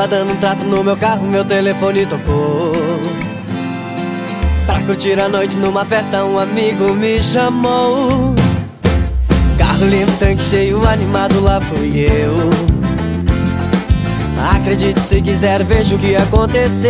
Tava dando um trato no meu carro, meu telefone tocou. Pra curtir a noite numa festa, um amigo me chamou. Carro limpo, tanque cheio, animado, lá fui eu. Acredite se quiser, veja o que aconteceu.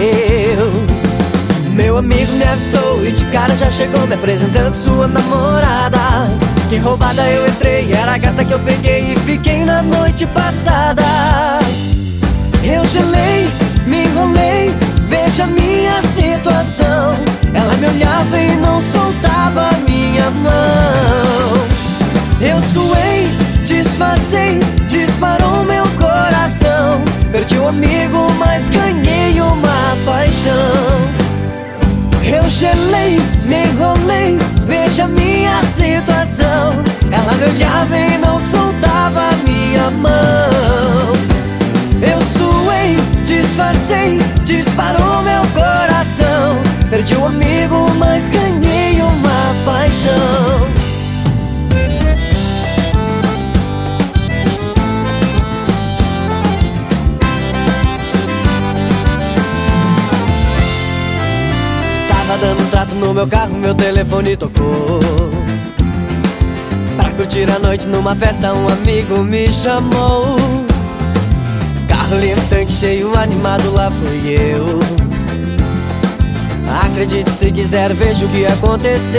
Meu amigo me avistou e de cara já chegou me apresentando sua namorada. Que roubada eu entrei, era a gata que eu peguei e fiquei na noite passada. Eu gelei, me enrolei, veja a minha situação. Ela me olhava e não soltava a minha mão. Eu suei, disfarcei, disparou meu coração. Perdi um amigo, mas ganhei uma paixão. Eu gelei, me enrolei, veja a minha situação. Ela me olhava e não soltava a minha mão. Eu suei, disfarcei, disparou meu coração. Perdi um amigo, mas ganhei uma paixão. Tava dando um trato no meu carro, meu telefone tocou. Pra curtir a noite numa festa, um amigo me chamou. Carro limpo, tanque cheio, animado, lá fui eu. Acredite se quiser, veja o que aconteceu.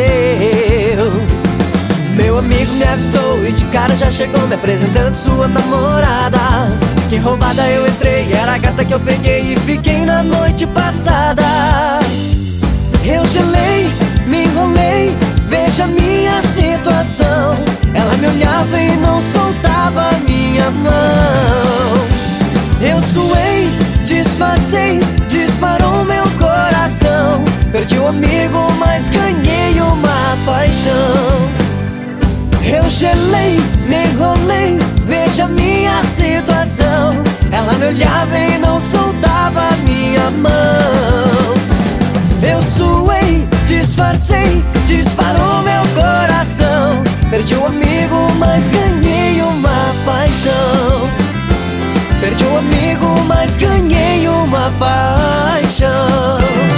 Meu amigo me avistou e de cara já chegou me apresentando sua namorada. Que roubada eu entrei, era a gata que eu peguei e fiquei na noite passada. Eu gelei, me enrolei, veja a minha situação. Ela me olhava e não soltava a minha mão. Eu suei, disfarcei, disparou meu coração. Perdi um amigo, mas ganhei uma paixão. Eu gelei, me enrolei, veja a minha situação. Ela me olhava e não soltava a minha mão. Eu suei, disfarcei, disparou meu coração. Perdi um amigo, mas ganhei uma paixão. Perdi um amigo, mas ganhei uma paixão.